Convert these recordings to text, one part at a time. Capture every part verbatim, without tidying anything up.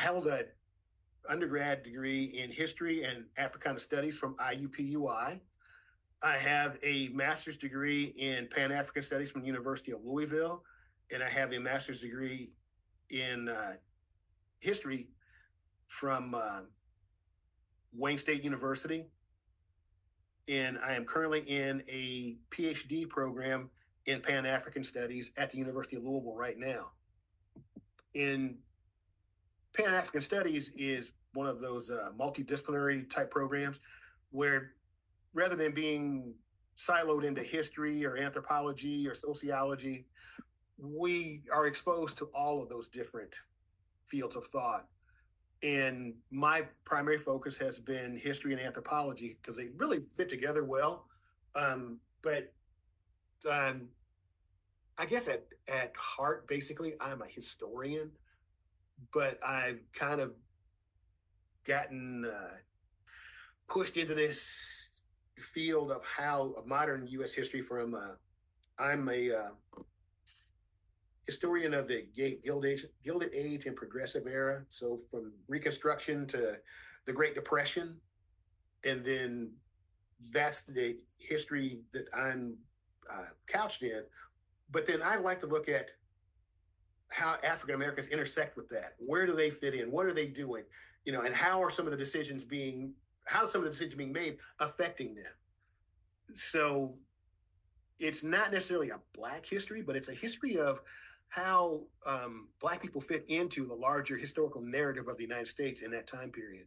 held an undergrad degree in history and Africana studies from I U P U I. I have a master's degree in Pan-African studies from the University of Louisville, and I have a master's degree in uh, history from uh, Wayne State University. And I am currently in a PhD program in Pan-African studies at the University of Louisville right now. In Pan-African studies is one of those uh, multidisciplinary type programs where rather than being siloed into history or anthropology or sociology, we are exposed to all of those different fields of thought. And my primary focus has been history and anthropology because they really fit together well. Um, but um, I guess at, at heart, basically, I'm a historian, but I've kind of gotten uh, pushed into this field of how of modern U S history from, uh, I'm a uh, historian of the Gilded Age, Gilded Age and Progressive Era. So from Reconstruction to the Great Depression. And then that's the history that I'm uh, couched in. But then I like to look at how African Americans intersect with that. Where do they fit in? What are they doing? You know, and how are some of the decisions being, how some of the decisions being made affecting them? So it's not necessarily a Black history, but it's a history of how um, Black people fit into the larger historical narrative of the United States in that time period.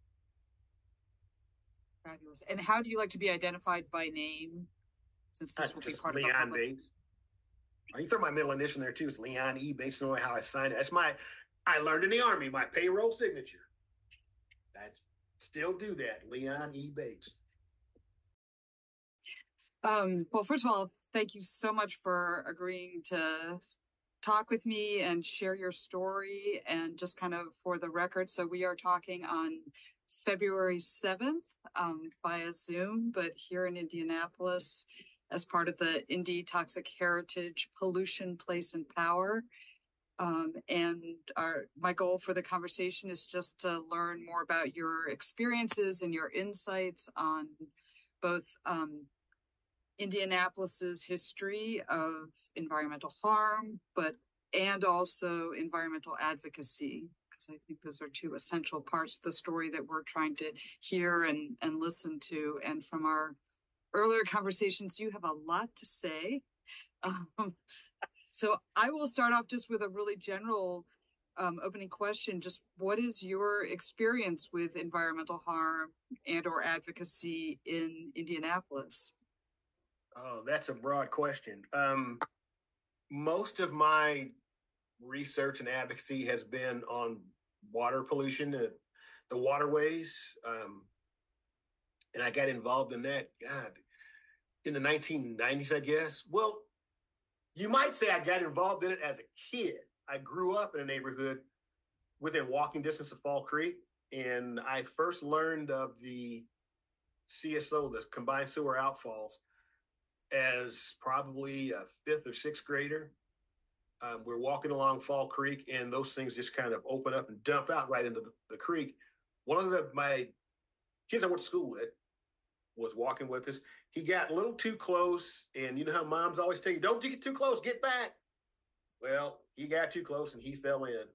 Fabulous. And how do you like to be identified by name? Since this Uh, will be just part of a Leon public. Bates. You can throw my middle initial in there too. It's Leon E. Bates. Knowing how I signed it. That's my. I learned in the Army my payroll signature. I still do that. Leon E. Bates. Um, well, first of all, thank you so much for agreeing to talk with me and share your story. And just kind of for the record, so we are talking on February seventh um, via Zoom, but here in Indianapolis as part of the Indy Toxic Heritage Pollution, Place, and Power. Um, and our my goal for the conversation is just to learn more about your experiences and your insights on both um, Indianapolis's history of environmental harm, but and also environmental advocacy, because I think those are two essential parts of the story that we're trying to hear and, and listen to. And from our earlier conversations, you have a lot to say. Um, so I will start off just with a really general um, opening question. Just what is your experience with environmental harm and or advocacy in Indianapolis? Oh, that's a broad question. Um, most of my research and advocacy has been on water pollution, the, the waterways. Um, and I got involved in that, God, in the nineteen nineties, I guess. Well, you might say I got involved in it as a kid. I grew up in a neighborhood within walking distance of Fall Creek. And I first learned of the C S O, the combined sewer outfalls, as probably a fifth or sixth grader. Um, we're walking along Fall Creek, and those things just kind of open up and dump out right into the, the creek. One of the, my kids I went to school with was walking with us. He got a little too close, and you know how moms always tell you, don't get too close, get back. Well, he got too close, and he fell in.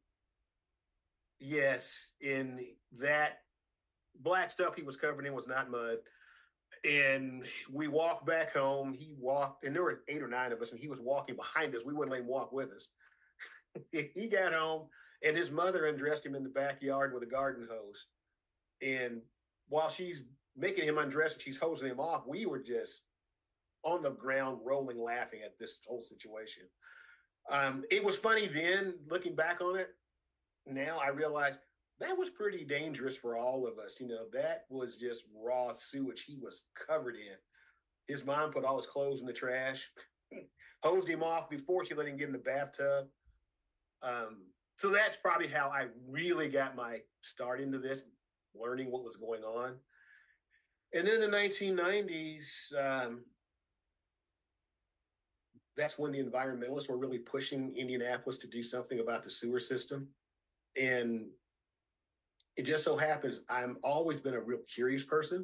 Yes, in that black stuff he was covered in was not mud. And we walked back home. He walked, and there were eight or nine of us, and he was walking behind us. We wouldn't let him walk with us. He got home, and his mother undressed him in the backyard with a garden hose. And while she's making him undress and she's hosing him off, we were just on the ground rolling, laughing at this whole situation. Um, it was funny then, looking back on it. Now I realize that was pretty dangerous for all of us. You know, that was just raw sewage he was covered in. His mom put all his clothes in the trash, hosed him off before she let him get in the bathtub. Um, so that's probably how I really got my start into this, learning what was going on. And then in the nineteen nineties, um, that's when the environmentalists were really pushing Indianapolis to do something about the sewer system. And it just so happens I'm always been a real curious person.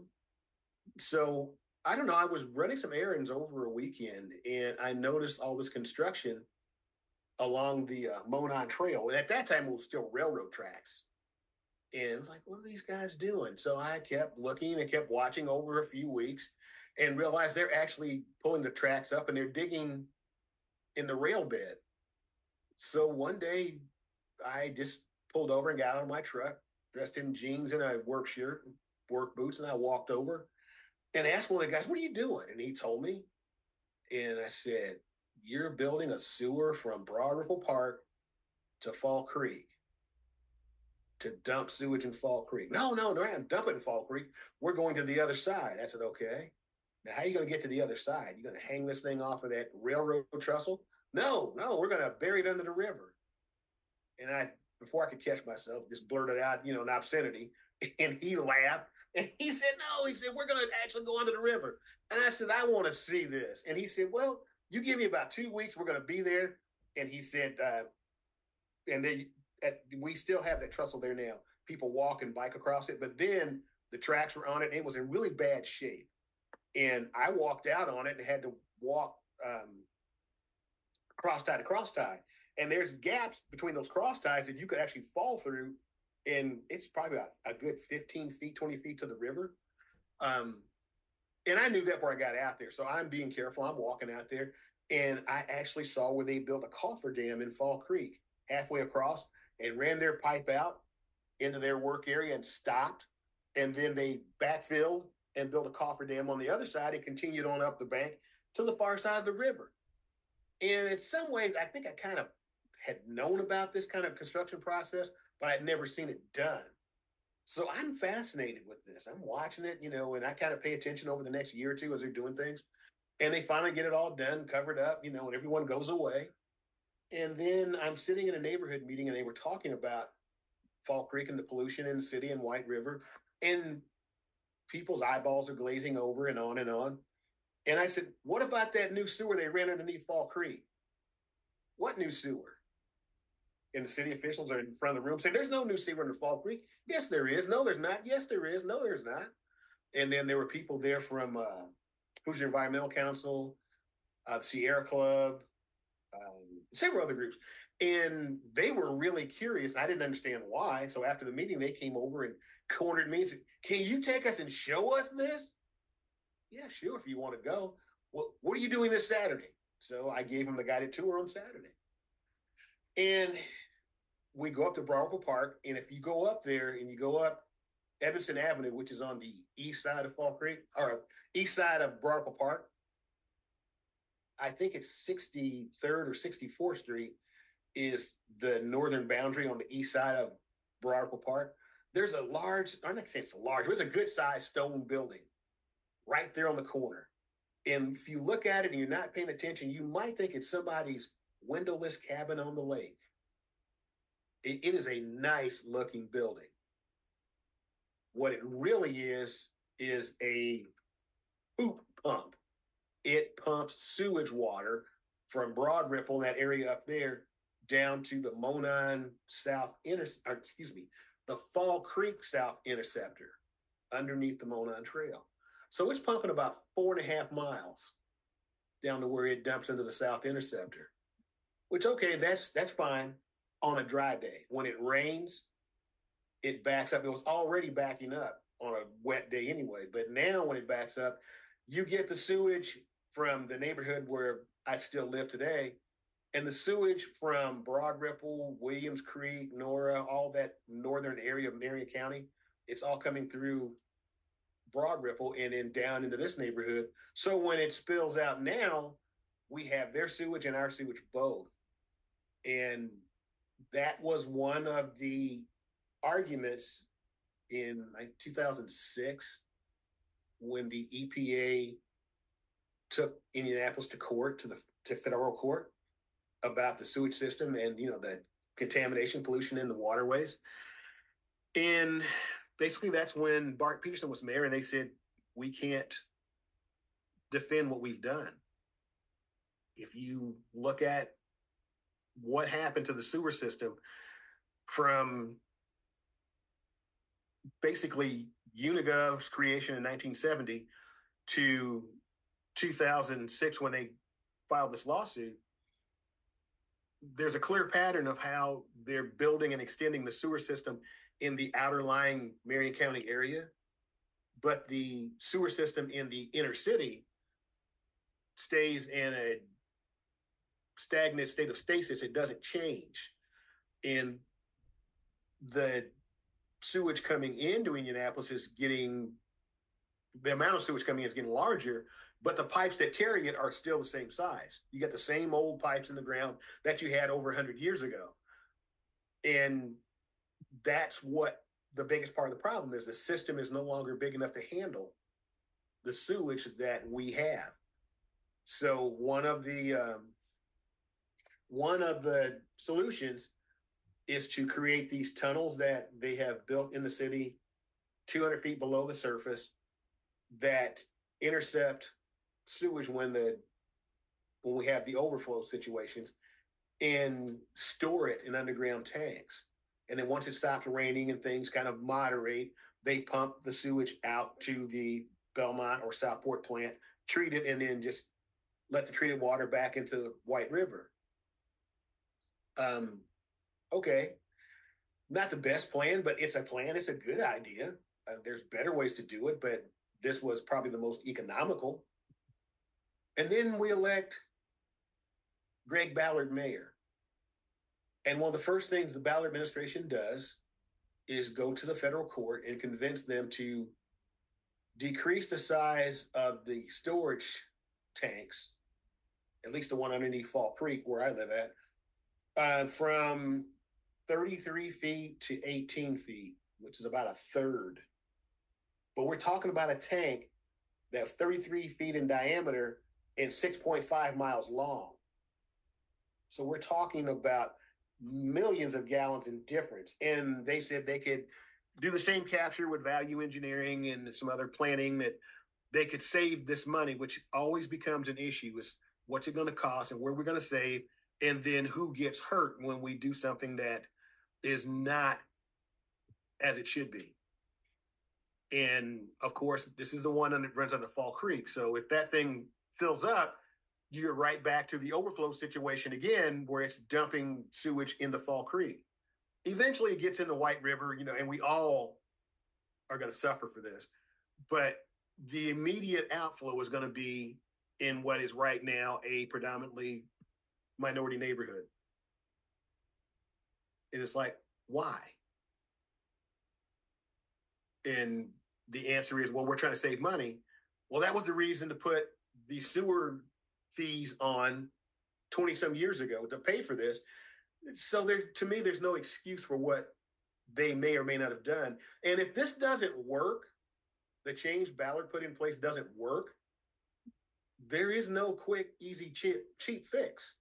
So I don't know. I was running some errands over a weekend, and I noticed all this construction along the uh, Monon Trail. And at that time, it was still railroad tracks. And it's like, what are these guys doing? So I kept looking and kept watching over a few weeks and realized they're actually pulling the tracks up and they're digging in the rail bed. So one day I just pulled over and got out of my truck, dressed in jeans and a work shirt, work boots, and I walked over and asked one of the guys, what are you doing? And he told me, and I said, you're building a sewer from Broad Ripple Park to Fall Creek to dump sewage in Fall Creek. No, no, no, I'm dumping in Fall Creek. We're going to the other side. I said, okay. Now, how are you going to get to the other side? You going to hang this thing off of that railroad trestle? No, no, we're going to bury it under the river. And I, before I could catch myself, just blurted out, you know, an obscenity. And he laughed. And he said, no, he said, we're going to actually go under the river. And I said, I want to see this. And he said, well, you give me about two weeks. We're going to be there. And he said, uh, and they, at, we still have that trestle there now. People walk and bike across it. But then the tracks were on it. And it was in really bad shape. And I walked out on it and had to walk um, cross tie to cross tie. And there's gaps between those cross ties that you could actually fall through. And it's probably about a good fifteen feet, twenty feet to the river. Um, and I knew that before I got out there. So I'm being careful. I'm walking out there. And I actually saw where they built a coffer-dam in Fall Creek halfway across and ran their pipe out into their work area and stopped. And then they backfilled and built a coffer-dam on the other side and continued on up the bank to the far side of the river. And in some ways, I think I kind of had known about this kind of construction process, but I'd never seen it done. So I'm fascinated with this. I'm watching it, you know, and I kind of pay attention over the next year or two as they're doing things. And they finally get it all done, covered up, you know, and everyone goes away. And then I'm sitting in a neighborhood meeting and they were talking about Fall Creek and the pollution in the city and White River. And people's eyeballs are glazing over and on and on. And I said, what about that new sewer they ran underneath Fall Creek? What new sewer? And the city officials are in front of the room saying, there's no new sewer under Fall Creek. Yes, there is. No, there's not. Yes, there is. No, there's not. And then there were people there from uh, Hoosier Environmental Council, uh, the Sierra Club, um, several other groups. And they were really curious. I didn't understand why. So after the meeting, they came over and cornered me and said, can you take us and show us this? Yeah, sure, if you want to go. Well, what are you doing this Saturday? So I gave them the guided tour on Saturday. And we go up to Broad Ripple Park. And if you go up there and you go up Evanston Avenue, which is on the east side of Fall Creek, or east side of Broad Ripple Park, I think it's sixty-third or sixty-fourth Street is the northern boundary on the east side of Broad Ripple Park. There's a large, I'm not saying it's a large, but it's a good sized stone building right there on the corner. And if you look at it and you're not paying attention, you might think it's somebody's windowless cabin on the lake. It, it is a nice looking building. What it really is, is a poop pump. It pumps sewage water from Broad Ripple, that area up there, down to the Monon South, inter- or excuse me, the Fall Creek South Interceptor underneath the Monon Trail. So it's pumping about four and a half miles down to where it dumps into the South Interceptor, which, okay, that's that's fine on a dry day. When it rains, it backs up. It was already backing up on a wet day anyway, but now when it backs up, you get the sewage from the neighborhood where I still live today, and the sewage from Broad Ripple, Williams Creek, Nora, all that northern area of Marion County, it's all coming through Broad Ripple and then down into this neighborhood. So when it spills out now, we have their sewage and our sewage both. And that was one of the arguments in like two thousand six when the E P A took Indianapolis to court, to the to federal court, about the sewage system and, you know, the contamination, pollution in the waterways. And basically that's when Bart Peterson was mayor, and they said, we can't defend what we've done. If you look at what happened to the sewer system from basically Unigov's creation in nineteen seventy to two thousand six when they filed this lawsuit, there's a clear pattern of how they're building and extending the sewer system in the outer lying Marion County area, but the sewer system in the inner city stays in a stagnant state of stasis. It doesn't change. And the sewage coming into Indianapolis is getting, the amount of sewage coming in is getting larger, but the pipes that carry it are still the same size. You get the same old pipes in the ground that you had over one hundred years ago. And that's what the biggest part of the problem is. The system is no longer big enough to handle the sewage that we have. So one of the um, one of the solutions is to create these tunnels that they have built in the city, two hundred feet below the surface, that intercept sewage when the when we have the overflow situations, and store it in underground tanks. And then once it stops raining and things kind of moderate, they pump the sewage out to the Belmont or Southport plant, treat it, and then just let the treated water back into the White River. Um, okay, not the best plan, but it's a plan. It's a good idea. Uh, there's better ways to do it, but this was probably the most economical. And then we elect Greg Ballard mayor. And one of the first things the Ballard administration does is go to the federal court and convince them to decrease the size of the storage tanks, at least the one underneath Fall Creek where I live at, uh, from thirty-three feet to eighteen feet, which is about a third. But we're talking about a tank that was thirty-three feet in diameter and six point five miles long. So we're talking about millions of gallons in difference. And they said they could do the same capture with value engineering and some other planning, that they could save this money, which always becomes an issue, is what's it going to cost and where we're going to save, and then who gets hurt when we do something that is not as it should be. And of course, this is the one that runs under Fall Creek. So if that thing fills up, you're right back to the overflow situation again, where it's dumping sewage into Fall Creek. Eventually it gets in the White River, you know, and we all are going to suffer for this. But the immediate outflow is going to be in what is right now a predominantly minority neighborhood. And it's like, why? And the answer is, well, we're trying to save money. Well, that was the reason to put the sewer fees on twenty some years ago to pay for this. So there, to me, there's no excuse for what they may or may not have done. And if this doesn't work, the change Ballard put in place doesn't work, there is no quick, easy, cheap, cheap fix.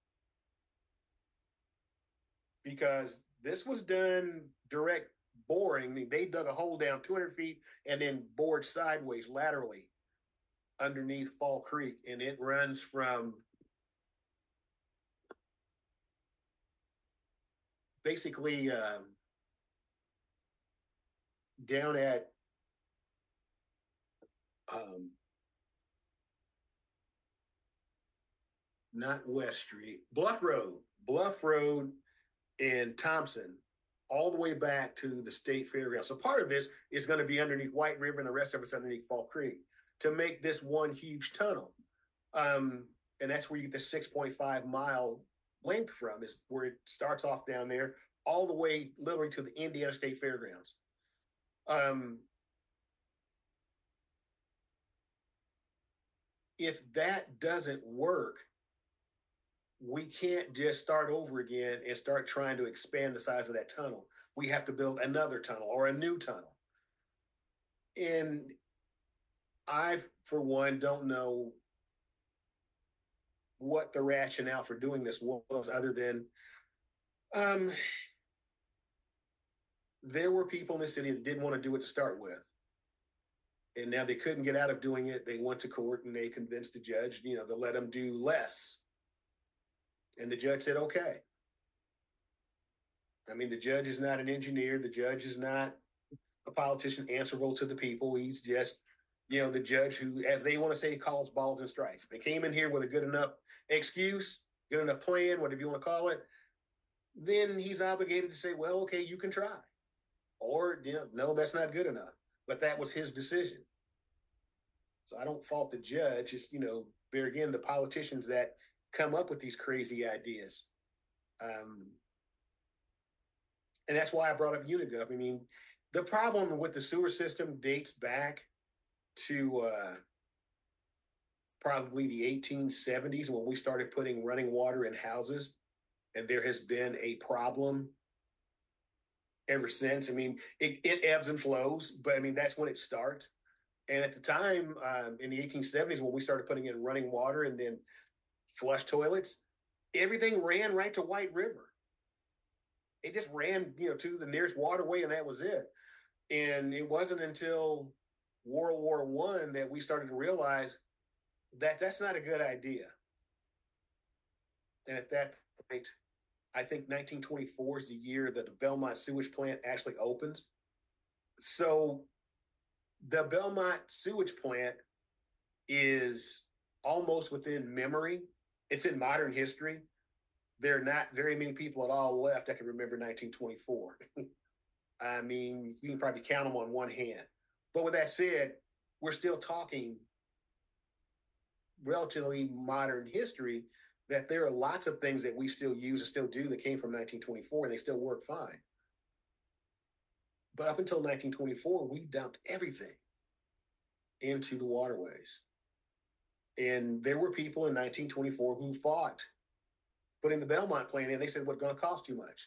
Because this was done direct boring. I mean, they dug a hole down two hundred feet and then bored sideways laterally underneath Fall Creek, and it runs from basically um, down at um, not West Street, Bluff Road, Bluff Road in Thompson, all the way back to the state fairgrounds. So part of this is going to be underneath White River, and the rest of it's underneath Fall Creek, to make this one huge tunnel. Um, and that's where you get the six point five mile length from, is where it starts off down there all the way literally to the Indiana State Fairgrounds. Um, if that doesn't work, we can't just start over again and start trying to expand the size of that tunnel. We have to build another tunnel or a new tunnel. And I, for one, don't know what the rationale for doing this was, other than um, there were people in the city that didn't want to do it to start with. And now they couldn't get out of doing it. They went to court and they convinced the judge, you know, to let them do less. And the judge said, okay. I mean, the judge is not an engineer. The judge is not a politician answerable to the people. He's just, you know, the judge who, as they want to say, calls balls and strikes. They came in here with a good enough excuse, good enough plan, whatever you want to call it, then he's obligated to say, well, okay, you can try. Or, you know, no, that's not good enough. But that was his decision. So I don't fault the judge. It's, you know, there again, the politicians that come up with these crazy ideas. Um, and that's why I brought up Unigov. I mean, the problem with the sewer system dates back to uh, probably the eighteen seventies when we started putting running water in houses. And there has been a problem ever since. I mean, it, it ebbs and flows, but I mean, that's when it starts. And at the time, um, in the eighteen seventies, when we started putting in running water and then flush toilets, everything ran right to White River. It just ran, you know, to the nearest waterway, and that was it. And it wasn't until World War One that we started to realize that that's not a good idea. And at that point, I think nineteen twenty-four is the year that the Belmont sewage plant actually opens. So the Belmont sewage plant is almost within memory. It's in modern history. There are not very many people at all left that can remember nineteen twenty-four. I mean, you can probably count them on one hand. But with that said, we're still talking relatively modern history, that there are lots of things that we still use and still do that came from nineteen twenty-four, and they still work fine. But up until nineteen twenty-four, we dumped everything into the waterways. And there were people in nineteen twenty-four who fought putting the Belmont plant in. They said, what's going to cost too much?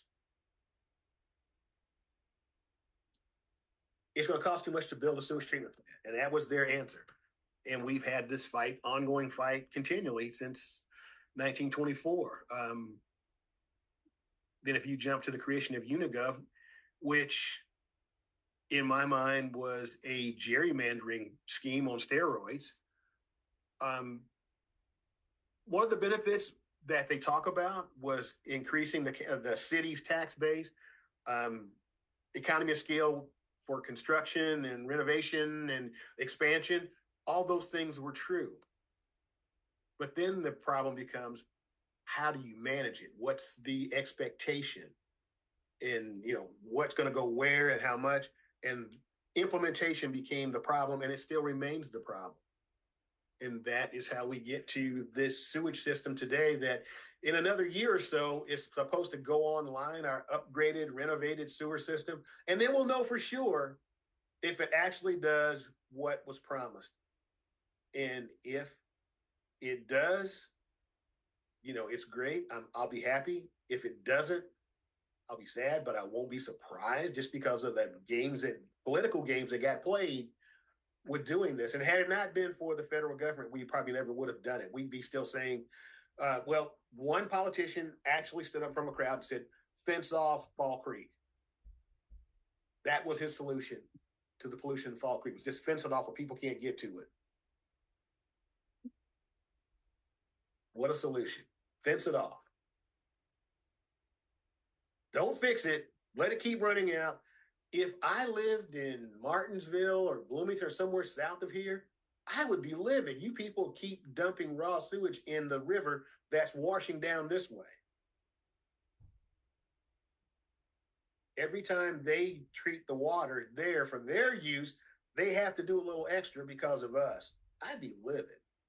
It's going to cost too much to build a sewage treatment plant. And that was their answer. And we've had this fight, ongoing fight, continually since nineteen twenty-four. Um, then if you jump to the creation of Unigov, which in my mind was a gerrymandering scheme on steroids. Um, one of the benefits that they talk about was increasing the, the city's tax base, um, economy of scale for construction and renovation and expansion. All those things were true. But then the problem becomes, how do you manage it? What's the expectation? And, you know, what's going to go where and how much? And implementation became the problem, and it still remains the problem. And that is how we get to this sewage system today that in another year or so is supposed to go online, our upgraded, renovated sewer system. And then we'll know for sure if it actually does what was promised. And if it does, you know, it's great. I'm, I'll be happy. If it doesn't, I'll be sad, but I won't be surprised just because of the games that political games that got played with doing this. And had it not been for the federal government, we probably never would have done it. We'd be still saying, uh, well, one politician actually stood up from a crowd and said, fence off Fall Creek. That was his solution to the pollution in Fall Creek, was just fence it off where people can't get to it. What a solution. Fence it off. Don't fix it. Let it keep running out. If I lived in Martinsville or Bloomington or somewhere south of here, I would be livid. You people keep dumping raw sewage in the river that's washing down this way. Every time they treat the water there for their use, they have to do a little extra because of us. I'd be livid.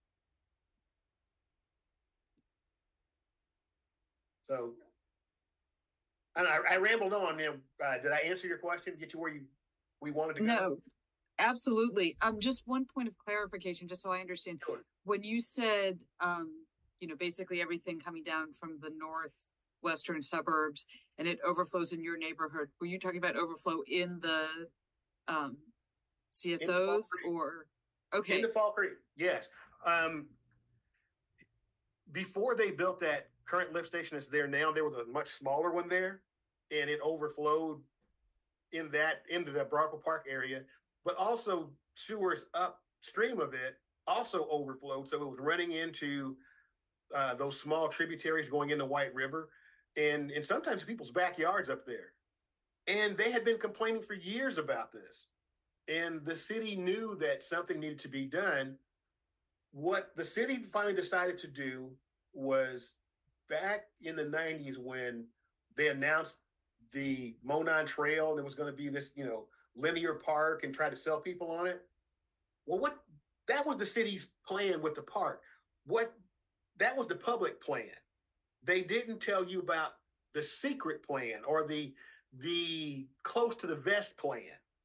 So, and I, I rambled on. You know, uh, did I answer your question? Get you where you we wanted to go? No, absolutely. Um, just one point of clarification, just so I understand. Sure. When you said, um, you know, basically everything coming down from the northwestern suburbs and it overflows in your neighborhood, were you talking about overflow in the um, C S Os or? Okay. Into Fall Creek, yes. Um, before they built that current lift station that's there now, there was a much smaller one there, and it overflowed in that into the Brockville Park area, but also sewers upstream of it also overflowed. So it was running into uh, those small tributaries going into White River, and and sometimes people's backyards up there. And they had been complaining for years about this. And the city knew that something needed to be done. What the city finally decided to do was back in the nineties when they announced the Monon Trail and it was going to be this, you know, linear park and try to sell people on it. Well, what that was the city's plan with the park. What that was the public plan. They didn't tell you about the secret plan or the the close to the vest plan.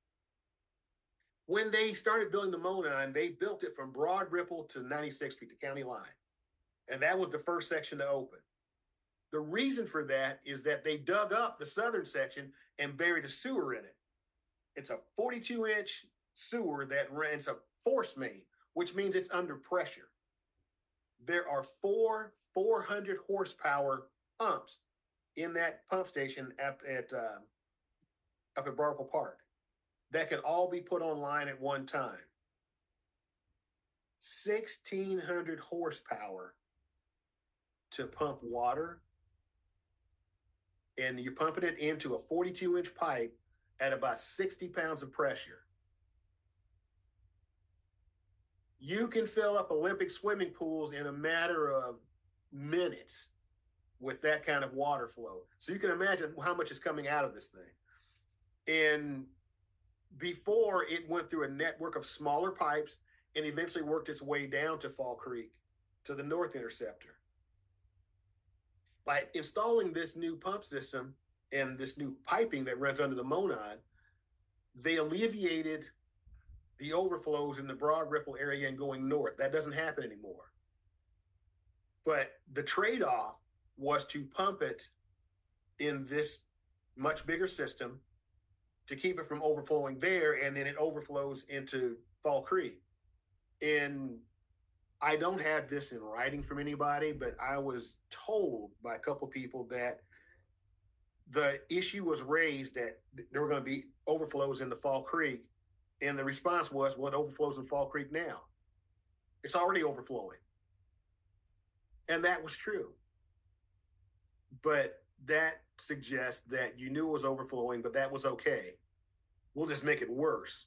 When they started building the Monon, they built it from Broad Ripple to ninety-sixth Street, the county line. And that was the first section to open. The reason for that is that they dug up the southern section and buried a sewer in it. It's a forty-two inch sewer that runs a force main, which means it's under pressure. There are four four hundred horsepower pumps in that pump station up at uh, up at Broad Ripple Park that can all be put online at one time. sixteen hundred horsepower to pump water, and you're pumping it into a forty-two inch pipe at about sixty pounds of pressure. You can fill up Olympic swimming pools in a matter of minutes with that kind of water flow. So you can imagine how much is coming out of this thing. And before, it went through a network of smaller pipes and eventually worked its way down to Fall Creek, to the North Interceptor. By installing this new pump system and this new piping that runs under the Monon, they alleviated the overflows in the Broad Ripple area and going north. That doesn't happen anymore. But the trade-off was to pump it in this much bigger system to keep it from overflowing there, and then it overflows into Fall Creek. And I don't have this in writing from anybody, but I was told by a couple of people that the issue was raised that there were going to be overflows in the Fall Creek, and the response was, well, it overflows in Fall Creek now. It's already overflowing. And that was true. But that suggests that you knew it was overflowing, but that was okay. We'll just make it worse.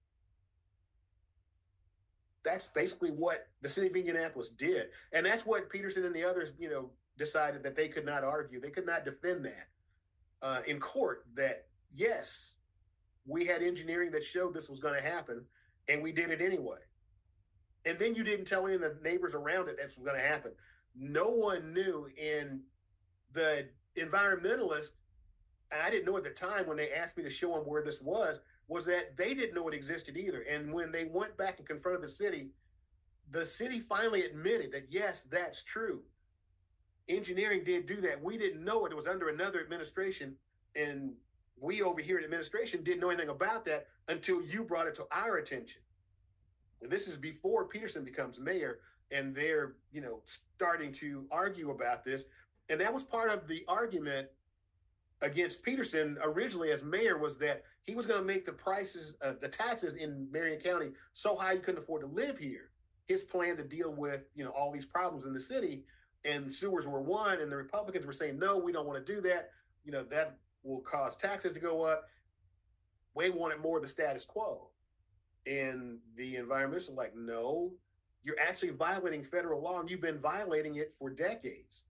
That's basically what the city of Indianapolis did. And that's what Peterson and the others, you know, decided that they could not argue. They could not defend that uh, in court, that, yes, we had engineering that showed this was going to happen, and we did it anyway. And then you didn't tell any of the neighbors around it that's going to happen. No one knew. And the environmentalists, and I didn't know at the time when they asked me to show them where this was, was that they didn't know it existed either. And when they went back and confronted the city, the city finally admitted that, yes, that's true. Engineering did do that. We didn't know it. It was under another administration. And we over here at administration didn't know anything about that until you brought it to our attention. And this is before Peterson becomes mayor, and they're, you know, starting to argue about this. And that was part of the argument against Peterson originally as mayor, was that he was going to make the prices, uh, the taxes in Marion County so high you couldn't afford to live here. His plan to deal with, you know, all these problems in the city, and sewers were one, and the Republicans were saying, no, we don't want to do that. You know, that will cause taxes to go up. We wanted more of the status quo. And the environmentalists are like, no, you're actually violating federal law, and you've been violating it for decades.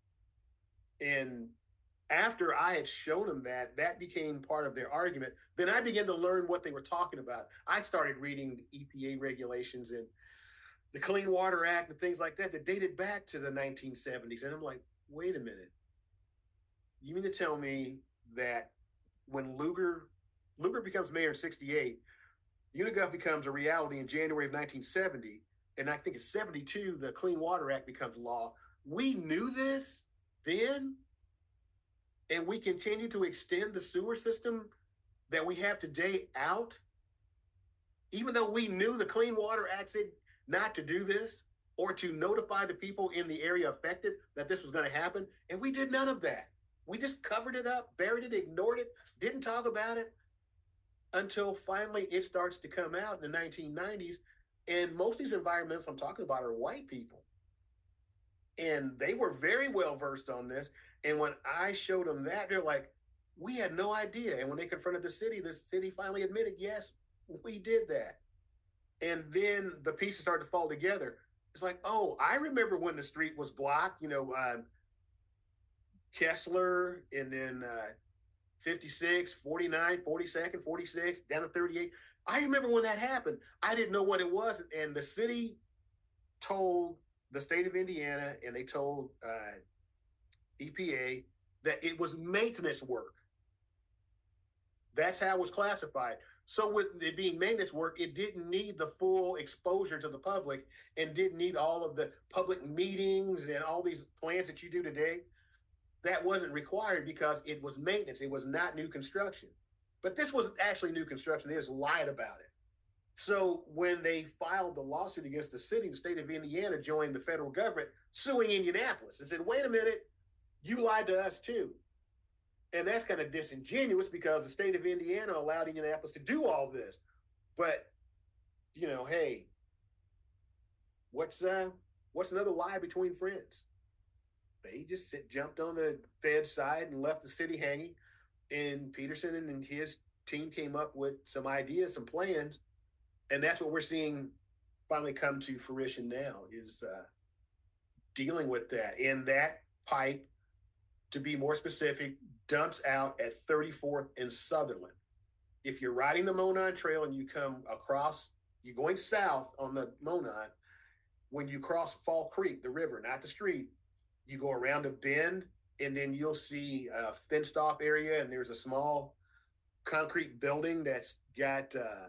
And after I had shown them that, that became part of their argument. Then I began to learn what they were talking about. I started reading the E P A regulations and the Clean Water Act and things like that that dated back to the nineteen seventies. And I'm like, wait a minute. You mean to tell me that when Lugar, Lugar becomes mayor in sixty-eight, Unigov becomes a reality in January of nineteen seventy, and I think it's seventy-two, the Clean Water Act becomes law. We knew this then, and we continue to extend the sewer system that we have today out, even though we knew the Clean Water Act said not to do this or to notify the people in the area affected that this was going to happen. And we did none of that. We just covered it up, buried it, ignored it, didn't talk about it until finally it starts to come out in the nineteen nineties. And most of these environmentalists I'm talking about are white people. And they were very well versed on this. And when I showed them that, they're like, we had no idea. And when they confronted the city, the city finally admitted, yes, we did that. And then the pieces started to fall together. It's like, oh, I remember when the street was blocked, you know, uh, Kessler, and then uh, fifty-six, forty-nine, forty-second, forty-six, down to thirty-eight. I remember when that happened. I didn't know what it was. And the city told the state of Indiana and they told uh, E P A that it was maintenance work. That's how it was classified. So with it being maintenance work, it didn't need the full exposure to the public and didn't need all of the public meetings and all these plans that you do today. That wasn't required because it was maintenance. It was not new construction. But this was actually new construction. They just lied about it. So when they filed the lawsuit against the city, the state of Indiana joined the federal government suing Indianapolis and said, wait a minute, you lied to us too. And that's kind of disingenuous because the state of Indiana allowed Indianapolis to do all this. But, you know, hey, what's uh, what's another lie between friends? They just sit, jumped on the Fed side and left the city hanging. And Peterson and his team came up with some ideas, some plans. And that's what we're seeing finally come to fruition now is uh, dealing with that. And that pipe, to be more specific, dumps out at thirty-fourth and Sutherland. If you're riding the Monon Trail and you come across, you're going south on the Monon, when you cross Fall Creek, the river, not the street, you go around a bend and then you'll see a fenced off area and there's a small concrete building that's got uh,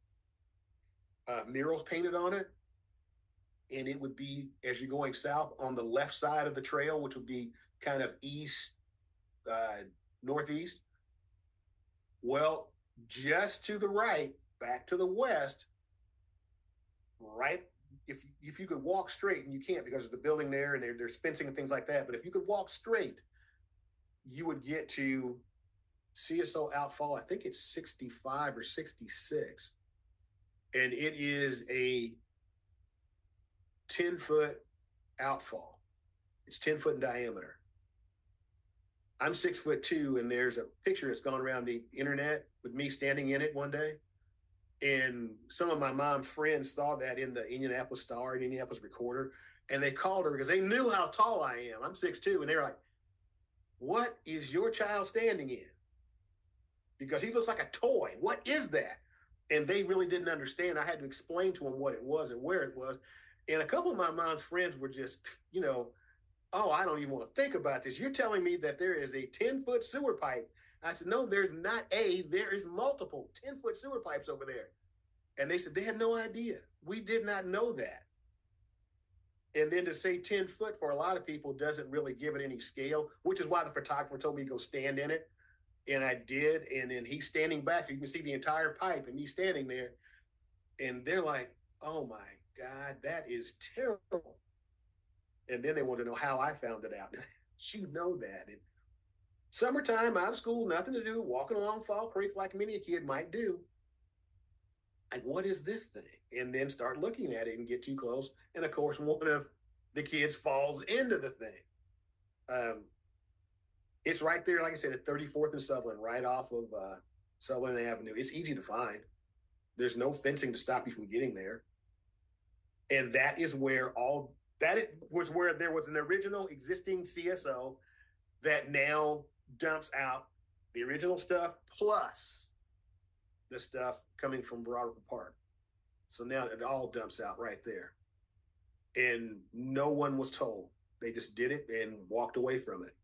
uh, murals painted on it. And it would be, as you're going south, on the left side of the trail, which would be kind of east, uh, northeast. Well, just to the right, back to the west, right, if if you could walk straight, and you can't because of the building there and there, there's fencing and things like that, but if you could walk straight, you would get to C S O outfall. I think it's sixty-five or sixty-six. And it is a ten foot outfall. It's ten foot in diameter. I'm six foot two, and there's a picture that's gone around the internet with me standing in it one day. And some of my mom's friends saw that in the Indianapolis Star and Indianapolis Recorder, and they called her because they knew how tall I am. I'm six two, and they were like, what is your child standing in? Because he looks like a toy. What is that? And they really didn't understand. I had to explain to them what it was and where it was. And a couple of my mom's friends were just, you know, oh, I don't even want to think about this. You're telling me that there is a ten foot sewer pipe. I said, no, there's not a, there is multiple ten foot sewer pipes over there. And they said they had no idea. We did not know that. And then to say ten foot for a lot of people doesn't really give it any scale, which is why the photographer told me to go stand in it. And I did. And then he's standing back. So you can see the entire pipe and me standing there. And they're like, oh my God, that is terrible. And then they want to know how I found it out. You know that. And summertime, out of school, nothing to do, walking along Fall Creek like many a kid might do. Like, what is this thing? And then start looking at it and get too close. And of course, one of the kids falls into the thing. Um, it's right there, like I said, at thirty-fourth and Sutherland, right off of uh, Sutherland Avenue. It's easy to find. There's no fencing to stop you from getting there. And that is where all, that it was where there was an original existing C S O that now dumps out the original stuff plus the stuff coming from Broad Ripple Park. So now it all dumps out right there. And no one was told. They just did it and walked away from it.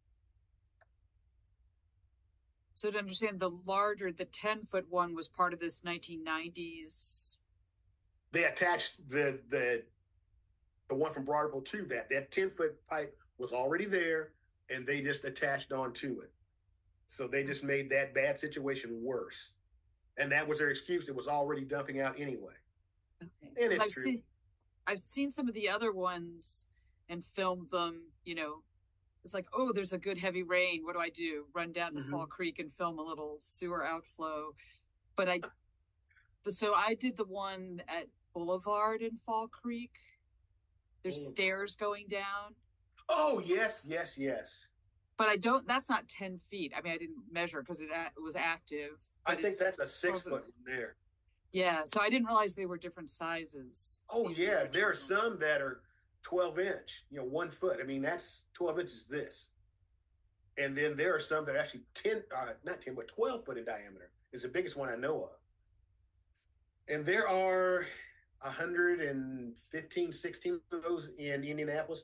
So to understand, the larger, the ten foot one was part of this nineteen nineties. They attached the the the one from Broad Ripple to that. That ten foot pipe was already there, and they just attached onto it. So they just made that bad situation worse. And that was their excuse. It was already dumping out anyway. Okay. And it's I've true. Seen, I've seen some of the other ones and filmed them, you know. It's like, oh, there's a good heavy rain. What do I do? Run down to mm-hmm. Fall Creek and film a little sewer outflow. But I, so I did the one at Boulevard in Fall Creek. There's oh. stairs going down. Oh, yes, yes, yes. but I don't, that's not ten feet. I mean, I didn't measure because it, it was active. I think that's a six foot one there. Yeah, so I didn't realize they were different sizes. Oh yeah, there are some that are twelve inch, you know, one foot. I mean, that's twelve inches this. And then there are some that are actually ten, uh, not ten, but twelve foot in diameter is the biggest one I know of. And there are one hundred fifteen, sixteen of those in Indianapolis.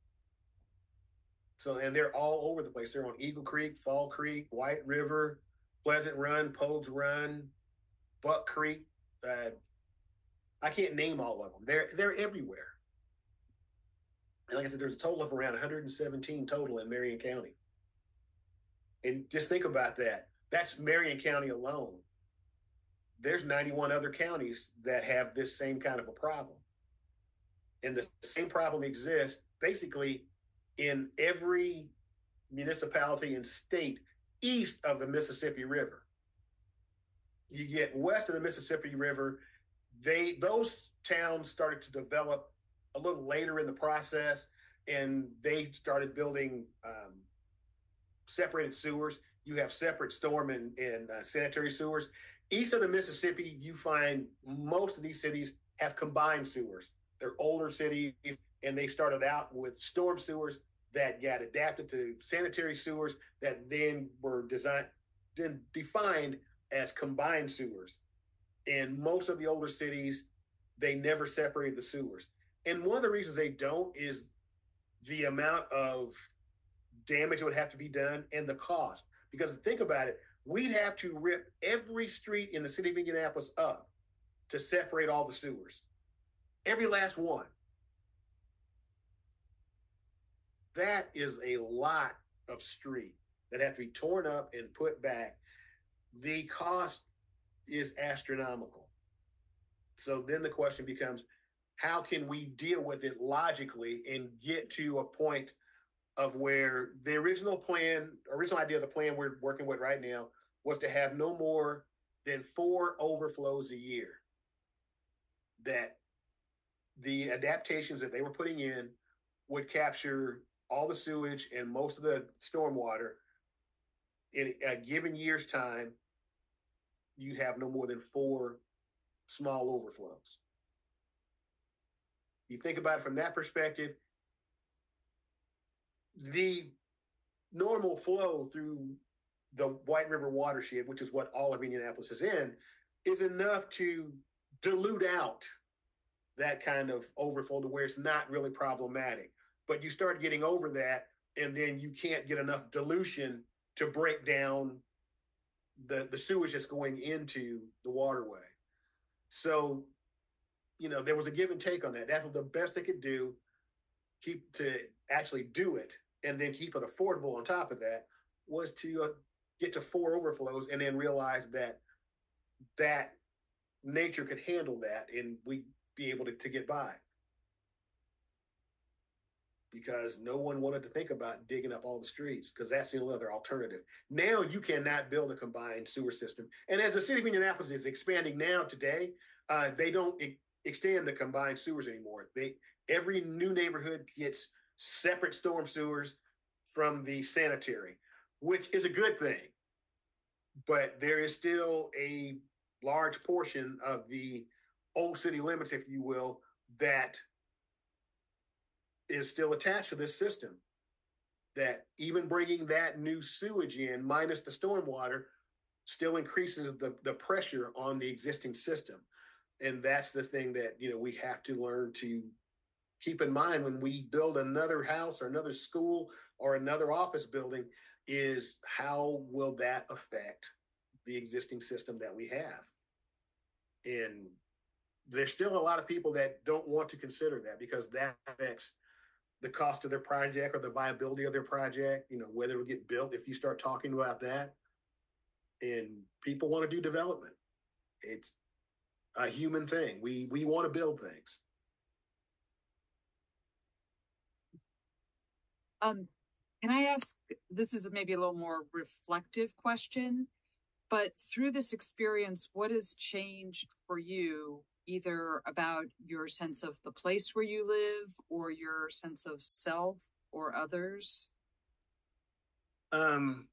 So, and they're all over the place. They're on Eagle Creek, Fall Creek, White River, Pleasant Run, Pogues Run, Buck Creek. Uh, I can't name all of them. They're they're everywhere. And like I said, there's a total of around one hundred seventeen total in Marion County. And just think about that. That's Marion County alone. There's ninety-one other counties that have this same kind of a problem. And the same problem exists basically in every municipality and state east of the Mississippi River. You get west of the Mississippi River, they those towns started to develop a little later in the process, and they started building um, separated sewers. You have separate storm and, and uh, sanitary sewers. East of the Mississippi, you find most of these cities have combined sewers. They're older cities, and they started out with storm sewers that got adapted to sanitary sewers that then were designed, then defined as combined sewers. And most of the older cities, they never separated the sewers. And one of the reasons they don't is the amount of damage that would have to be done and the cost. Because think about it, we'd have to rip every street in the city of Indianapolis up to separate all the sewers. Every last one. That is a lot of street that have to be torn up and put back. The cost is astronomical. So then the question becomes, how can we deal with it logically and get to a point of where the original plan, original idea of the plan we're working with right now was to have no more than four overflows a year. That the adaptations that they were putting in would capture all the sewage and most of the stormwater in a given year's time. You'd have no more than four small overflows. You think about it from that perspective, the normal flow through the White River watershed, which is what all of Indianapolis is in, is enough to dilute out that kind of overflow to where it's not really problematic. But you start getting over that, and then you can't get enough dilution to break down the, the sewage that's going into the waterway. So, you know, there was a give and take on that. That's what the best they could do, keep to actually do it, and then keep it affordable on top of that, was to uh, get to four overflows and then realize that that nature could handle that and we'd be able to, to get by. Because no one wanted to think about digging up all the streets, because that's the only other alternative. Now you cannot build a combined sewer system. And as the city of Indianapolis is expanding now today, uh, they don't e- extend the combined sewers anymore. They every new neighborhood gets separate storm sewers from the sanitary, which is a good thing. But there is still a large portion of the old city limits, if you will, that is still attached to this system. That even bringing that new sewage in, minus the stormwater, still increases the, the pressure on the existing system. And that's the thing that, you know, we have to learn to keep in mind when we build another house or another school or another office building, is how will that affect the existing system that we have? And there's still a lot of people that don't want to consider that, because that affects the cost of their project or the viability of their project, you know, whether it will get built if you start talking about that. And people want to do development. It's a human thing. We we want to build things. Um, can I ask, this is maybe a little more reflective question, but through this experience, what has changed for you, either about your sense of the place where you live or your sense of self or others? Um,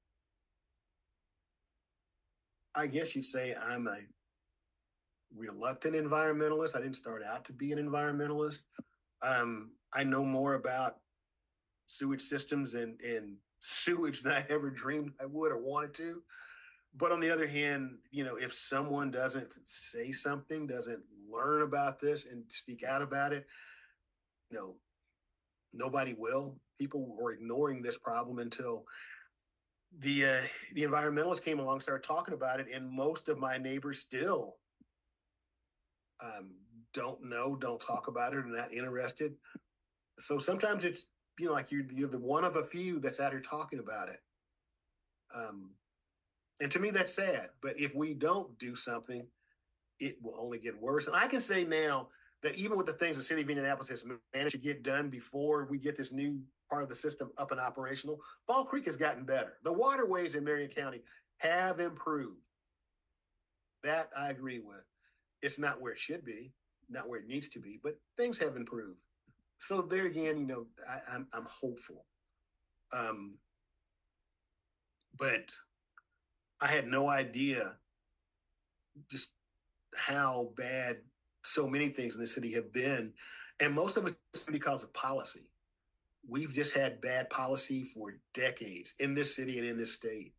I guess you'd say I'm a reluctant environmentalist. I didn't start out to be an environmentalist. Um, I know more about sewage systems and, and sewage than I ever dreamed I would or wanted to. But on the other hand, you know, if someone doesn't say something, doesn't learn about this and speak out about it, you know, nobody will. People were ignoring this problem until the uh, the environmentalists came along, started talking about it, and most of my neighbors still um, don't know, don't talk about it, are not interested. So sometimes it's, you know, like you're you're the one of a few that's out here talking about it. Um, and to me, that's sad. But if we don't do something, it will only get worse. And I can say now that even with the things the city of Indianapolis has managed to get done before we get this new part of the system up and operational, Fall Creek has gotten better. The waterways in Marion County have improved. That I agree with. It's not where it should be, not where it needs to be, but things have improved. So there again, you know, I, I'm I'm hopeful. Um, but I had no idea just how bad so many things in the city have been, and most of it's because of policy. We've just had bad policy for decades in this city and in this state.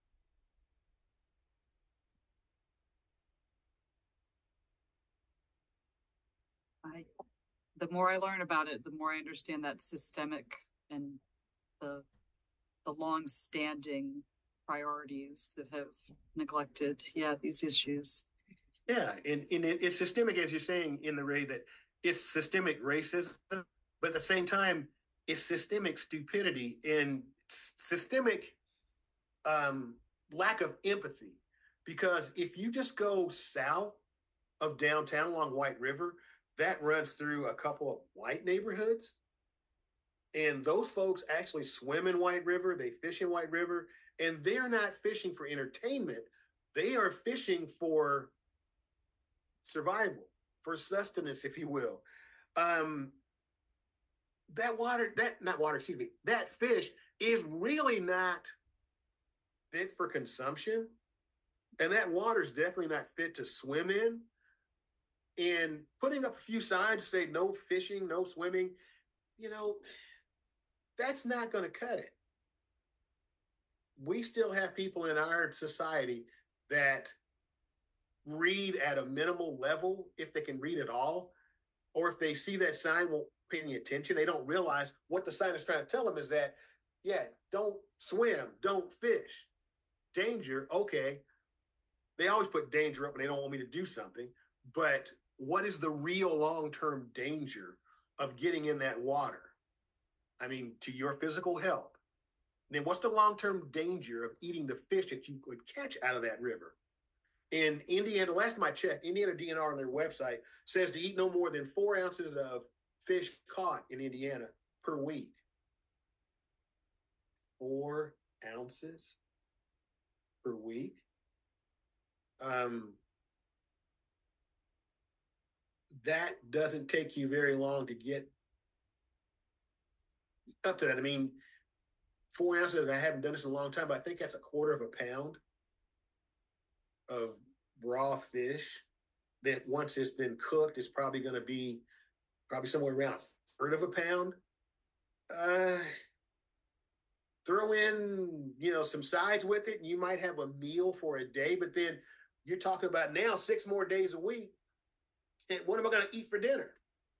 I, the more I learn about it, the more I understand that systemic and the the long-standing priorities that have neglected, yeah, these issues. Yeah, and, and it, it's systemic, as you're saying, in the way that it's systemic racism, but at the same time, it's systemic stupidity and systemic um, lack of empathy. Because if you just go south of downtown along White River, that runs through a couple of white neighborhoods. And those folks actually swim in White River, they fish in White River, and they're not fishing for entertainment. They are fishing for survival, for sustenance, if you will. Um, that water, that not water, excuse me, that fish is really not fit for consumption. And that water is definitely not fit to swim in. And putting up a few signs to say no fishing, no swimming, you know, that's not going to cut it. We still have people in our society that read at a minimal level, if they can read at all, or if they see that sign, won't pay any attention. They don't realize what the sign is trying to tell them is that, yeah, don't swim, don't fish. Danger, okay. They always put danger up when they don't want me to do something. But what is the real long-term danger of getting in that water? I mean, to your physical health. Then what's the long-term danger of eating the fish that you could catch out of that river? In Indiana, last time I checked, Indiana D N R on their website says to eat no more than four ounces of fish caught in Indiana per week. Four ounces per week. Um, that doesn't take you very long to get up to that. I mean, four ounces, I haven't done this in a long time, but I think that's a quarter of a pound of raw fish that once it's been cooked is probably going to be probably somewhere around a third of a pound. Uh, throw in, you know, some sides with it, and you might have a meal for a day, but then you're talking about now six more days a week. And what am I going to eat for dinner?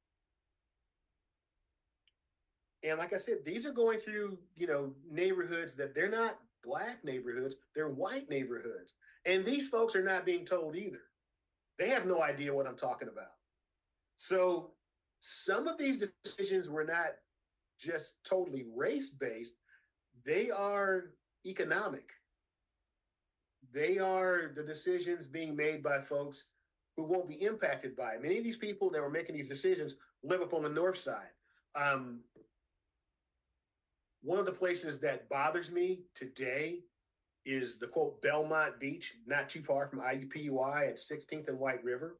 And like I said, these are going through, you know, neighborhoods that they're not black neighborhoods, they're white neighborhoods. And these folks are not being told either. They have no idea what I'm talking about. So some of these decisions were not just totally race-based, they are economic. They are the decisions being made by folks who won't be impacted by it. Many of these people that were making these decisions live up on the north side. Um, one of the places that bothers me today is the quote Belmont Beach, not too far from I U P U I at sixteenth and White River.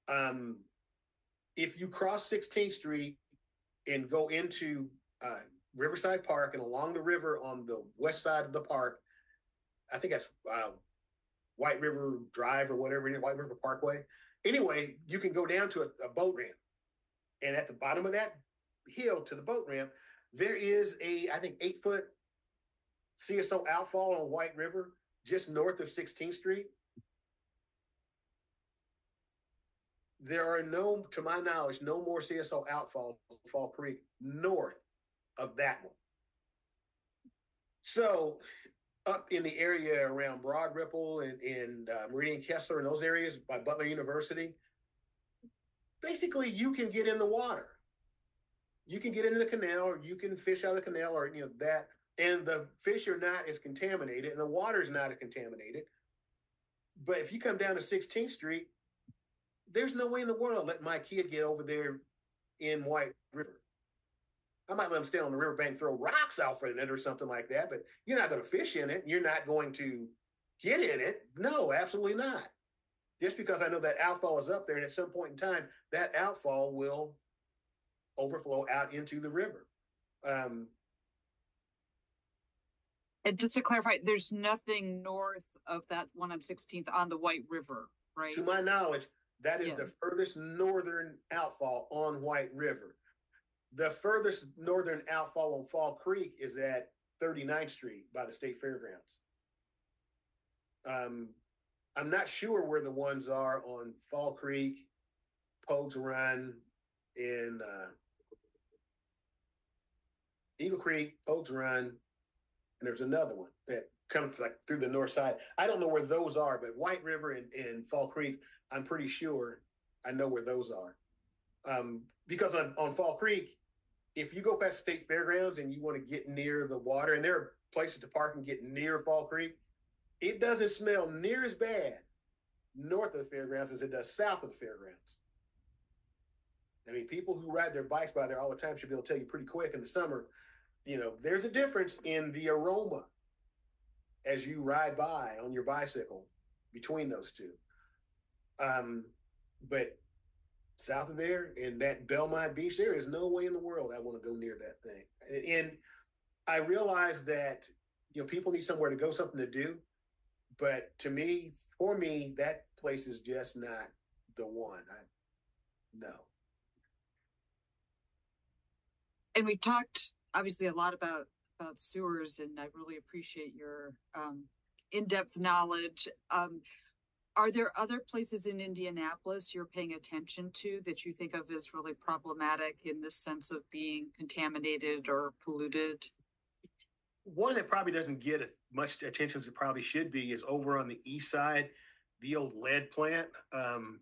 Um, if you cross sixteenth Street and go into uh, Riverside Park, and along the river on the west side of the park, I think that's uh, White River Drive or whatever it is, White River Parkway. Anyway, you can go down to a, a boat ramp, and at the bottom of that hill to the boat ramp, there is a, I think, eight foot C S O outfall on White River, just north of sixteenth Street. There are no, to my knowledge, no more C S O outfalls in Fall Creek north of that one. So up in the area around Broad Ripple and, and uh, Meridian Kessler and those areas by Butler University, basically you can get in the water. You can get into the canal, or you can fish out of the canal, or you know that, and the fish are not as contaminated, and the water is not as contaminated. But if you come down to sixteenth Street, there's no way in the world I'll let my kid get over there in White River. I might let him stand on the riverbank, throw rocks out in it or something like that, but you're not going to fish in it. You're not going to get in it. No, absolutely not. Just because I know that outfall is up there, and at some point in time, that outfall will overflow out into the river. Um, And just to clarify, there's nothing north of that one on sixteenth on the White River, right? to my knowledge, that is Yeah. the furthest northern outfall on White River. The furthest northern outfall on Fall Creek is at thirty-ninth Street by the State Fairgrounds. Um, I'm not sure where the ones are on Fall Creek, Pogues Run, and uh, Eagle Creek, Pogues Run, and there's another one that comes like through the north side. I don't know where those are, but White River and, and Fall Creek, I'm pretty sure I know where those are. Um, because on, on Fall Creek, if you go past State Fairgrounds and you want to get near the water, and there are places to park and get near Fall Creek, it doesn't smell near as bad north of the fairgrounds as it does south of the fairgrounds. I mean, people who ride their bikes by there all the time should be able to tell you pretty quick in the summer, you know, there's a difference in the aroma as you ride by on your bicycle between those two. Um, but south of there in that Belmont Beach, there is no way in the world I want to go near that thing. And, and I realize that, you know, people need somewhere to go, something to do. But to me, for me, that place is just not the one. I, no. And we talked obviously a lot about about sewers, and I really appreciate your um, in-depth knowledge. Um, are there other places in Indianapolis you're paying attention to that you think of as really problematic in the sense of being contaminated or polluted? One that probably doesn't get as much attention as it probably should be is over on the east side, the old lead plant. Um,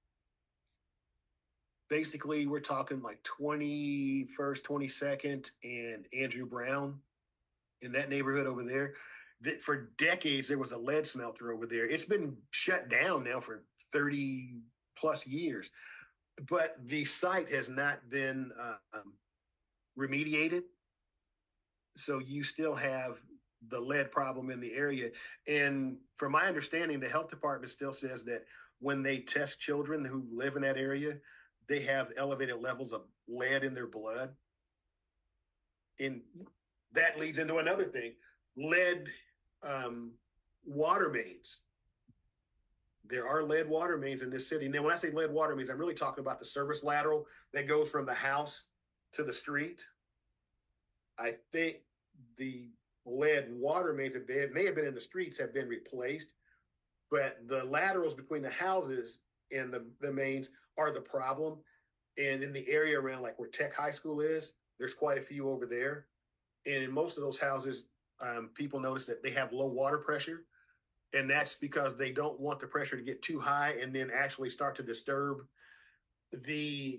basically, we're talking like twenty-first, twenty-second, and Andrew Brown in that neighborhood over there. That for decades there was a lead smelter over there. It's been shut down now for thirty plus years, but the site has not been uh, um, remediated. So you still have the lead problem in the area. And from my understanding, the health department still says that when they test children who live in that area, they have elevated levels of lead in their blood. And that leads into another thing, lead um, water mains. There are lead water mains in this city. And then when I say lead water mains, I'm really talking about the service lateral that goes from the house to the street. I think the lead water mains that they may have been in the streets have been replaced, but the laterals between the houses and the, the mains are the problem. And in the area around like where Tech High School is, there's quite a few over there. And in most of those houses, um, people notice that they have low water pressure. And that's because they don't want the pressure to get too high and then actually start to disturb the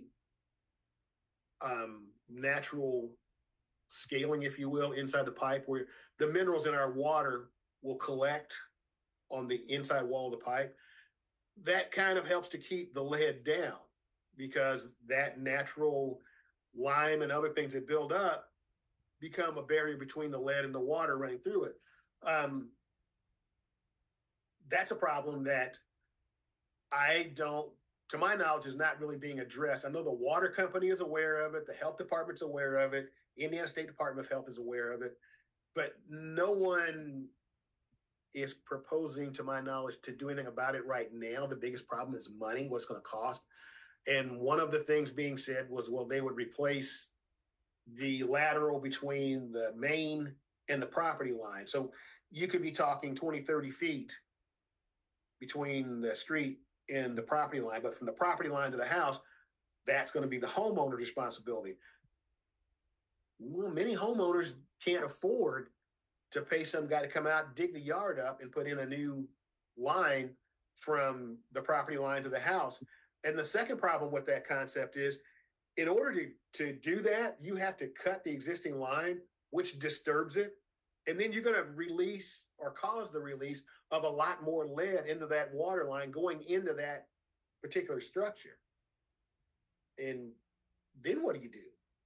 um, natural scaling, if you will, inside the pipe, where the minerals in our water will collect on the inside wall of the pipe. That kind of helps to keep the lead down because that natural lime and other things that build up become a barrier between the lead and the water running through it. Um, that's a problem that I don't, to my knowledge, is not really being addressed. I know the water company is aware of it. The health department's aware of it. Indiana State Department of Health is aware of it, but no one is proposing, to my knowledge, to do anything about it right now. The biggest problem is money, what it's going to cost. And one of the things being said was, well, they would replace the lateral between the main and the property line. So you could be talking twenty, thirty feet between the street and the property line. But from the property line to the house, that's going to be the homeowner's responsibility. Well, many homeowners can't afford to pay some guy to come out, dig the yard up, and put in a new line from the property line to the house. And the second problem with that concept is, in order to, to do that, you have to cut the existing line, which disturbs it. And then you're going to release or cause the release of a lot more lead into that water line going into that particular structure. And then what do you do?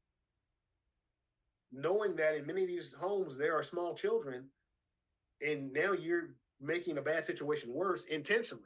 Knowing that in many of these homes, there are small children, and now you're making a bad situation worse intentionally.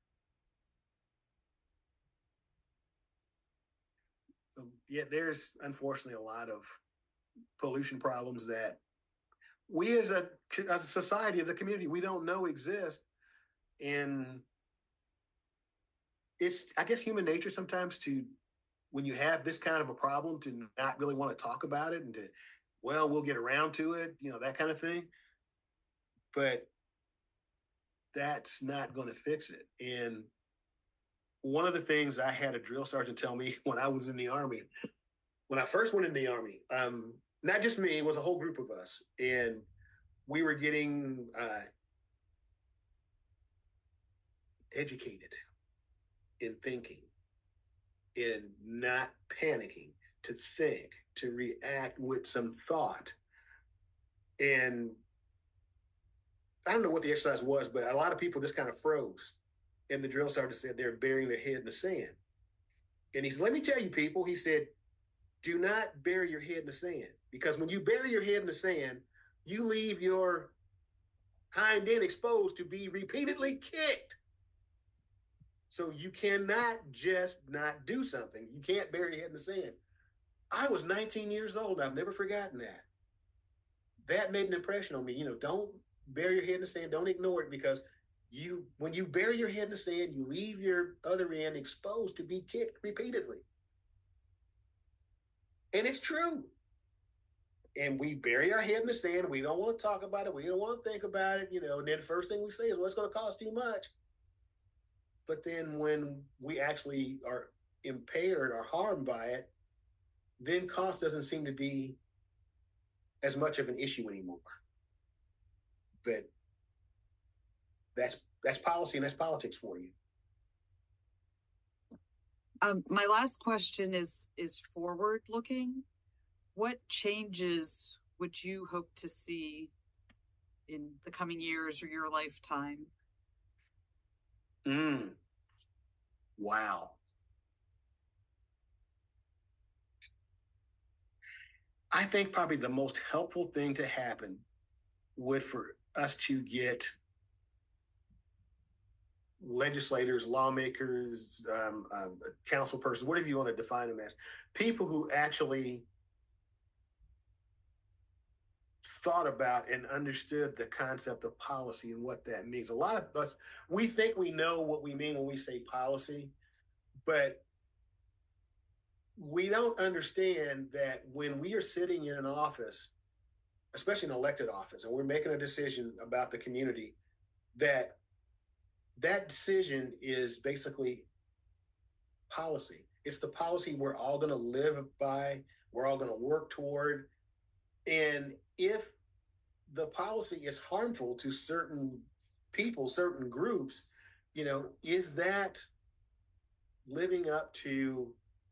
So, yeah, there's unfortunately a lot of pollution problems that we as a, as a society, as a community, we don't know exist. And it's, I guess, human nature sometimes to, when you have this kind of a problem, to not really want to talk about it and to, well, we'll get around to it, you know, that kind of thing. But that's not going to fix it. And one of the things I had a drill sergeant tell me when I was in the Army, when I first went in the Army, um, not just me, it was a whole group of us. And we were getting uh, educated in thinking, in not panicking, to think, to react with some thought. And I don't know what the exercise was, but a lot of people just kind of froze. And the drill sergeant said they're burying their head in the sand. And he said, let me tell you, people, he said, do not bury your head in the sand. Because when you bury your head in the sand, you leave your hind end exposed to be repeatedly kicked. So you cannot just not do something. You can't bury your head in the sand. I was nineteen years old. I've never forgotten that. That made an impression on me. You know, don't bury your head in the sand. Don't ignore it, because you, when you bury your head in the sand, you leave your other end exposed to be kicked repeatedly. And it's true. And we bury our head in the sand. We don't want to talk about it. We don't want to think about it, you know. And then the first thing we say is, well, it's going to cost too much. But then when we actually are impaired or harmed by it, then cost doesn't seem to be as much of an issue anymore. But that's that's policy and that's politics for you. Um, my last question is is forward looking. What changes would you hope to see in the coming years or your lifetime? Mm. Wow. I think probably the most helpful thing to happen would for us to get legislators, lawmakers, um, um, council persons, whatever you want to define them as, people who actually thought about and understood the concept of policy and what that means. A lot of us, we think we know what we mean when we say policy, but we don't understand that when we are sitting in an office, especially an elected office, and we're making a decision about the community, that that decision is basically policy. It's the policy we're all going to live by, we're all going to work toward. And if the policy is harmful to certain people, certain groups, you know, is that living up to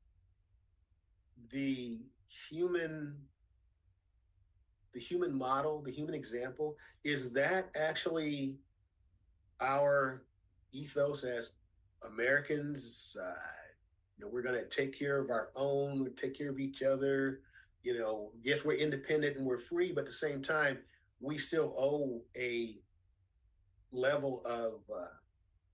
the human, the human model, the human example? Is that actually our ethos as Americans? Uh, you know, we're going to take care of our own, take care of each other. You know, yes, we're independent and we're free, but at the same time, we still owe a level of uh,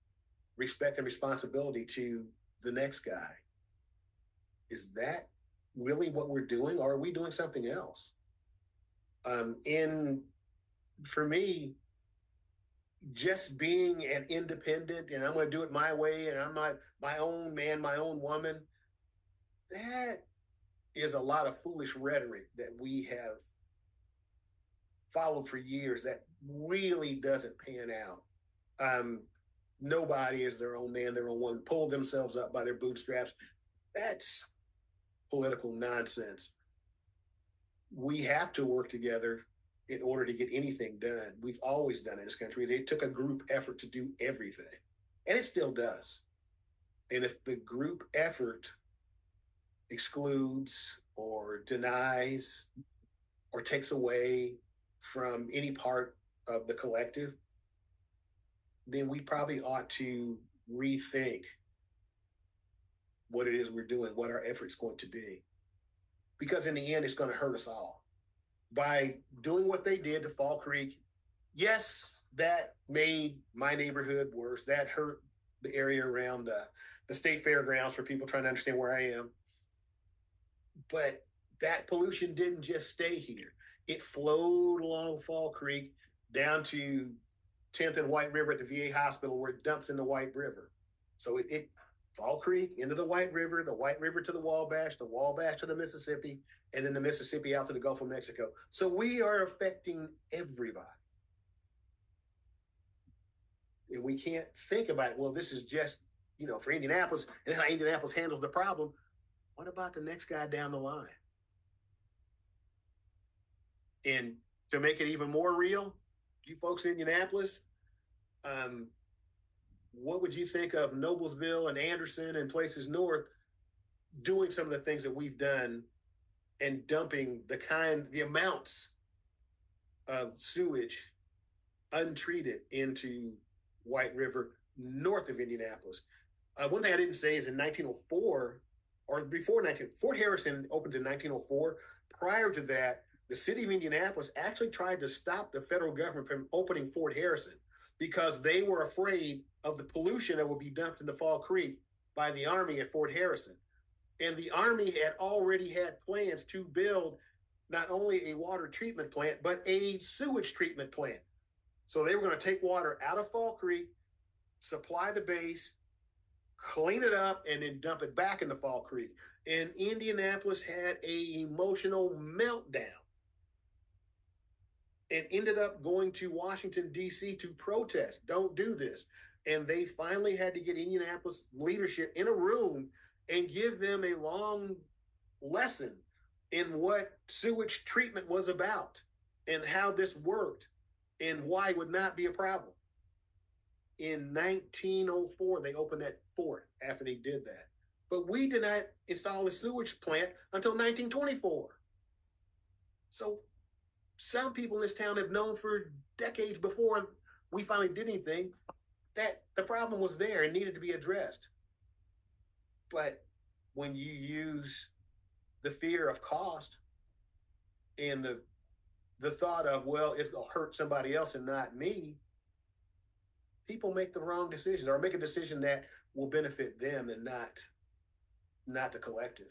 respect and responsibility to the next guy. Is that really what we're doing, or are we doing something else? Um, in for me, just being an independent and I'm going to do it my way and I'm not my own man, my own woman, that is a lot of foolish rhetoric that we have followed for years that really doesn't pan out. Um, nobody is their own man, their own woman, pull themselves up by their bootstraps. That's political nonsense. We have to work together in order to get anything done. We've always done it in this country. It took a group effort to do everything, and it still does. And if the group effort excludes or denies or takes away from any part of the collective, then we probably ought to rethink what it is we're doing, what our effort's going to be. Because in the end, it's going to hurt us all. By doing what they did to Fall Creek, yes, that made my neighborhood worse. That hurt the area around uh, the state fairgrounds for people trying to understand where I am. But that pollution didn't just stay here. It flowed along Fall Creek down to tenth and White River at the V A hospital where it dumps in the White River. So it, it Fall Creek into the White River, the White River to the Wabash, the Wabash to the Mississippi, and then the Mississippi out to the Gulf of Mexico. So we are affecting everybody. And we can't think about it, well, this is just, you know, for Indianapolis, and how Indianapolis handles the problem. What about the next guy down the line? And to make it even more real, you folks in Indianapolis, um, what would you think of Noblesville and Anderson and places north doing some of the things that we've done and dumping the kind, the amounts of sewage untreated into White River north of Indianapolis? Uh, one thing I didn't say is in nineteen oh four, or before nineteen, Fort Harrison opens in nineteen oh four. Prior to that, the city of Indianapolis actually tried to stop the federal government from opening Fort Harrison because they were afraid of the pollution that would be dumped into Fall Creek by the Army at Fort Harrison. And the Army had already had plans to build not only a water treatment plant, but a sewage treatment plant. So they were going to take water out of Fall Creek, supply the base, clean it up, and then dump it back into Fall Creek. And Indianapolis had a emotional meltdown and ended up going to Washington, D C to protest. Don't do this. And they finally had to get Indianapolis leadership in a room and give them a long lesson in what sewage treatment was about and how this worked and why it would not be a problem. In nineteen oh four, they opened that fort after they did that. But we did not install a sewage plant until nineteen twenty-four. So some people in this town have known for decades before we finally did anything that the problem was there and needed to be addressed. But when you use the fear of cost and the the thought of, well, it'll hurt somebody else and not me, people make the wrong decisions or make a decision that will benefit them and not not the collective.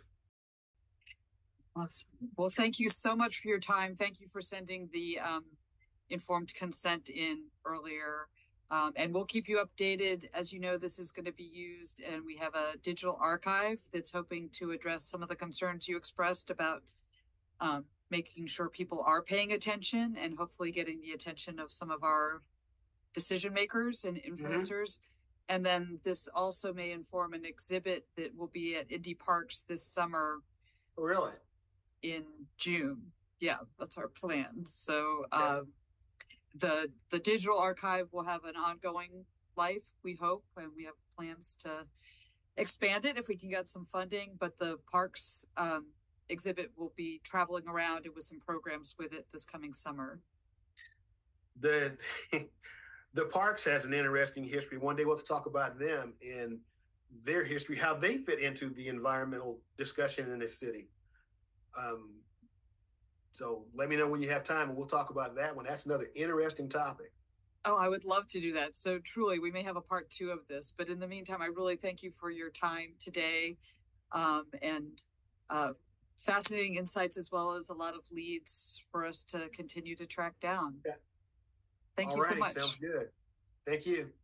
Awesome. Well, thank you so much for your time. Thank you for sending the um, informed consent in earlier. Um, and we'll keep you updated. As you know, this is going to be used, and we have a digital archive that's hoping to address some of the concerns you expressed about um, making sure people are paying attention and hopefully getting the attention of some of our decision makers and influencers. Mm-hmm. And then this also may inform an exhibit that will be at Indy Parks this summer. Really? In June. Yeah, that's our plan. So yeah. um, the the digital archive will have an ongoing life, we hope, and we have plans to expand it if we can get some funding. But the parks um, exhibit will be traveling around and with some programs with it this coming summer. The the parks has an interesting history. One day we'll have to talk about them and their history, how they fit into the environmental discussion in this city. Um, so let me know when you have time and we'll talk about that one. That's another interesting topic. Oh, I would love to do that. So truly, we may have a part two of this, but in the meantime, I really thank you for your time today. Um, and uh, fascinating insights as well as a lot of leads for us to continue to track down. Yeah. Thank All you so righty, much. sounds good. Thank you.